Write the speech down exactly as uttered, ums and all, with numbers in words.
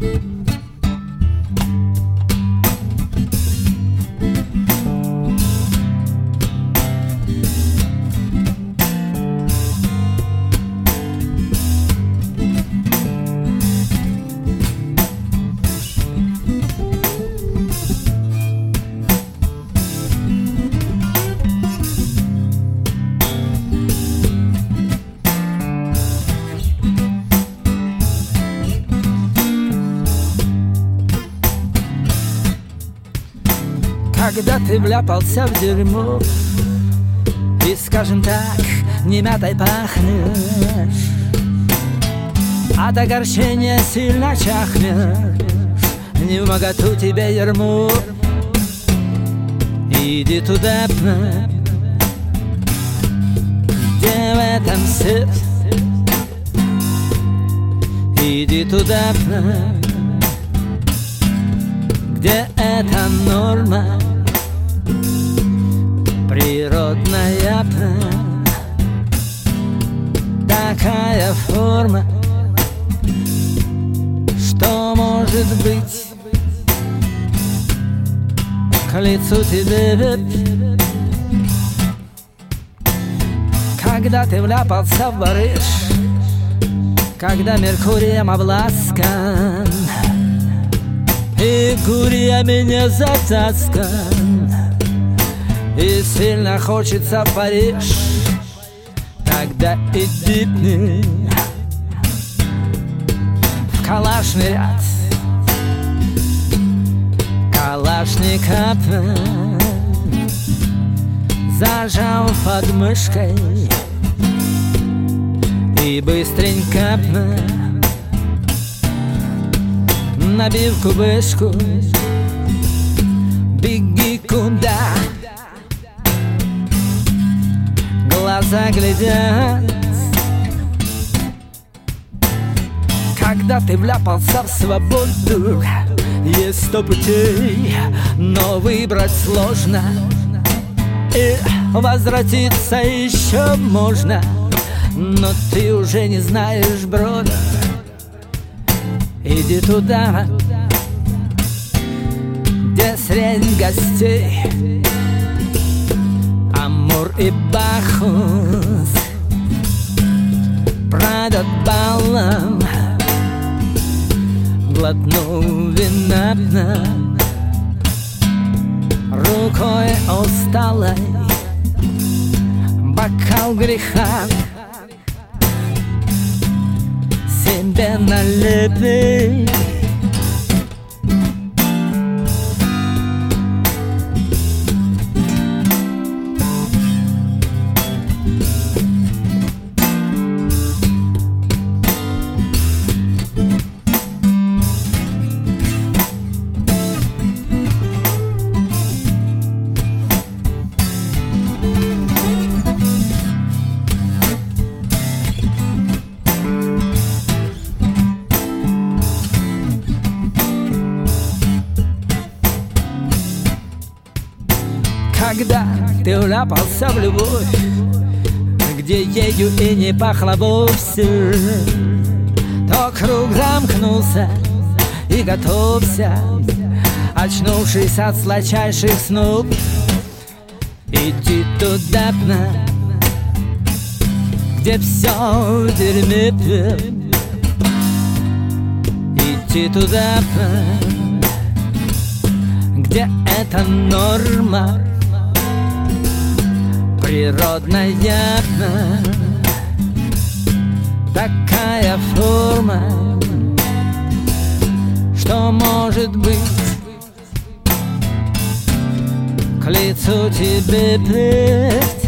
Когда ты вляпался в дерьмо и, скажем так, не мятой пахнешь, от огорчения сильно чахнешь, не в моготу тебе ярмо. Иди туда, где в этом сыр. Иди туда, где это норма природная, такая форма, что может быть к лицу тебе, когда ты вляпался в барыш, когда Меркурием обласкан и курьями затаскан, и сильно хочется в Париж, тогда иди в калашный ряд калашника, зажал под мышкой и быстренько набив кубышку, беги куда глаза глядят. Когда ты вляпался в свободу, есть сто путей, но выбрать сложно, и возвратиться еще можно, но ты уже не знаешь брода. Иди туда, где средь гостей Амур и Бахус пройдет балом, глотнул вина рукой усталой, бокал греха себе налепи. Когда ты вляпался в любовь, где ею и не пахло вовсе, то круг замкнулся, и готовься, очнувшись от сладчайших снов, иди туда, где все в дерьме. Иди туда, где это норма природная, такая форма, что может быть к лицу тебе.